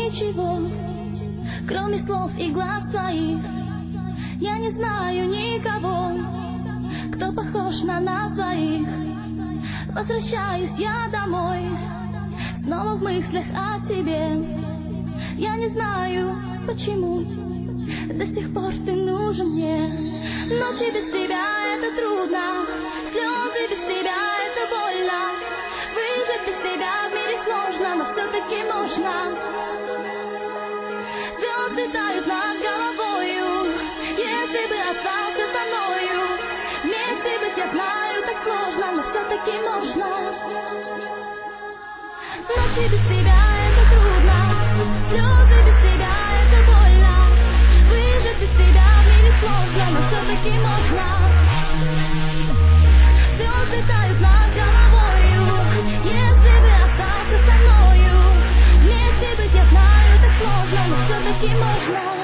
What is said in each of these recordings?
ничего, кроме слов и глаз твоих. Я не знаю никого, кто похож на нас двоих. Возвращаюсь я домой, снова в мыслях о тебе. Я не знаю, почему до сих пор ты нужен мне. Ночи без тебя — это трудно, слезы без тебя — это больно. Выжить без тебя в мире сложно, но все-таки можно. Звезды тают над головою, если бы остался со мною. Вместе быть, я знаю, так сложно, но все-таки можно. Ночи без тебя — это трудно, слезы без тебя — это больно. Выжить без тебя в мире сложно, но все-таки можно. Звезды тают над головою, если бы остался со мною. Вместе быть, я знаю, так сложно, но все-таки можно.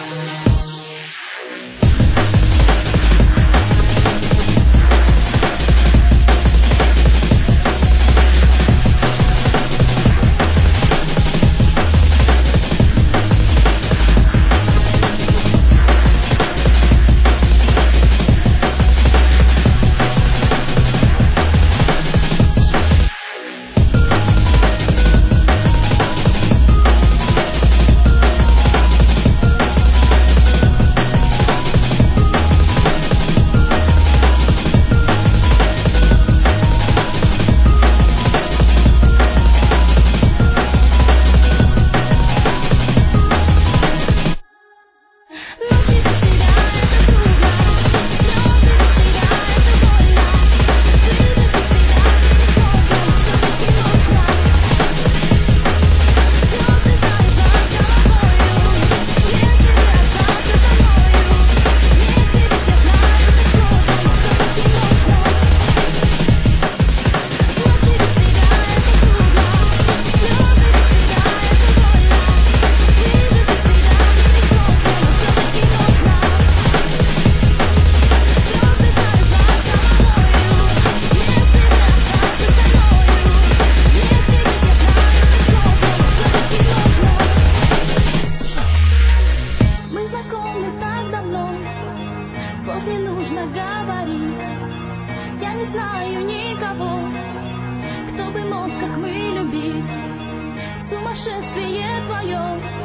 Не нужно говорить, я не знаю никого, кто бы мог, как мы, любить. Сумасшествие твое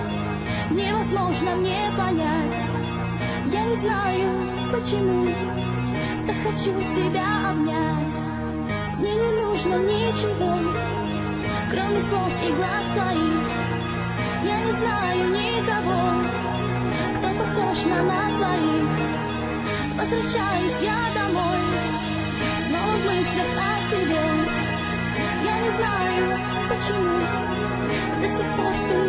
невозможно мне понять. Я не знаю, почему, так хочу тебя обнять. Мне не нужно ничего, кроме слов и глаз твоих. Я не знаю никого, кто похож на нас двоих. Возвращаюсь я домой, снова в мыслях о тебе. Я не знаю, почему до сих пор ты